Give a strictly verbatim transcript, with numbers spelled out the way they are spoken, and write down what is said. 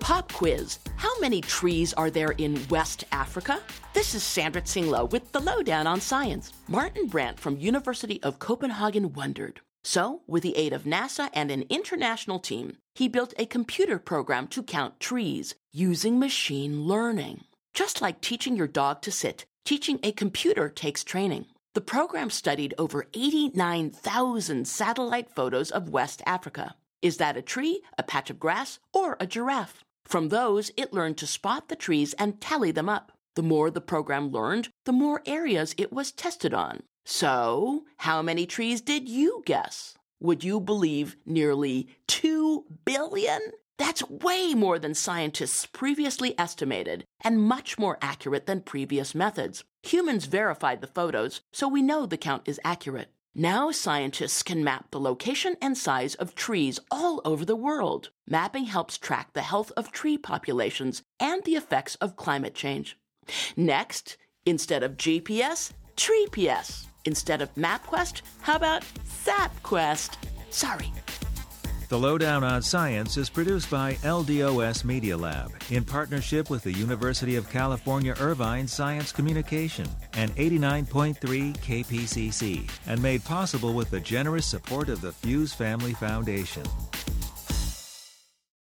Pop quiz. How many trees are there in West Africa? This is Sandra Tsinglo with the Lowdown on Science. Martin Brandt from University of Copenhagen wondered. So, with the aid of NASA and an international team, he built a computer program to count trees using machine learning. Just like teaching your dog to sit, teaching a computer takes training. The program studied over eighty-nine thousand satellite photos of West Africa. Is that a tree, a patch of grass, or a giraffe? From those, it learned to spot the trees and tally them up. The more the program learned, the more areas it was tested on. So, how many trees did you guess? Would you believe nearly two billion? That's way more than scientists previously estimated, and much more accurate than previous methods. Humans verified the photos, so we know the count is accurate. Now scientists can map the location and size of trees all over the world. Mapping helps track the health of tree populations and the effects of climate change. Next, instead of G P S, Tree P S. Instead of MapQuest, how about SapQuest? Sorry. The Lowdown on Science is produced by L D O S Media Lab in partnership with the University of California Irvine Science Communication and eighty-nine point three K P C C, and made possible with the generous support of the Fuse Family Foundation.